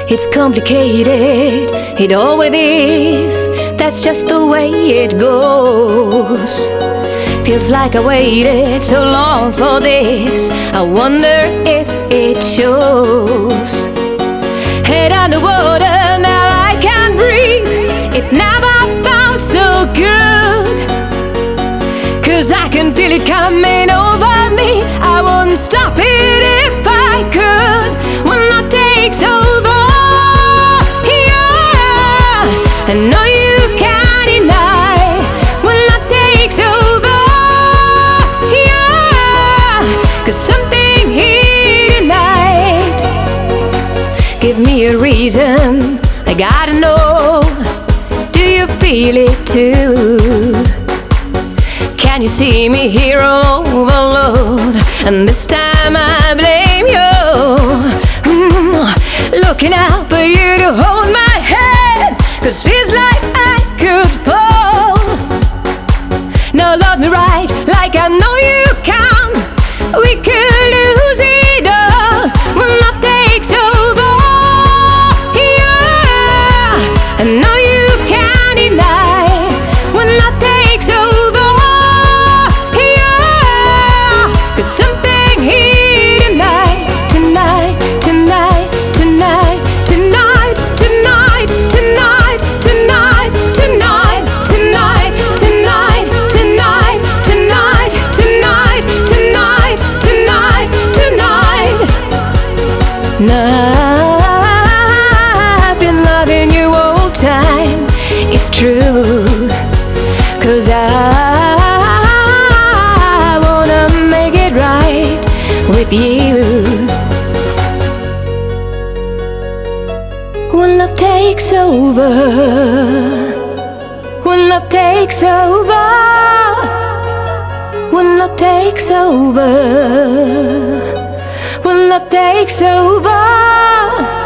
It's complicated, it always is. That's just the way it goes. Feels like I waited so long for this. I wonder if it shows. Head underwater, now I can't breathe. It never felt so good. 'Cause I can feel it coming over me. I won't stop it if I could. When love takes over, I know you can't deny. When love takes over, yeah. 'Cause something here tonight. Give me a reason, I gotta know. Do you feel it too? Can you see me here all alone? And this time I blame you. Looking out for you to hold my hand, 'cause feels like I could fall. Now love me right, like I know you can. We could lose it all when love takes over, yeah. I know you can't deny. When love takes over, yeah. 'Cause something here tonight, tonight, tonight, tonight, tonight, tonight, tonight, tonight, tonight, tonight, tonight, tonight, tonight, tonight, tonight, tonight, tonight. Now I've been loving you all time, it's true. 'Cause I wanna make it right with you. When love takes over, when love takes over, when love takes over, when love takes over.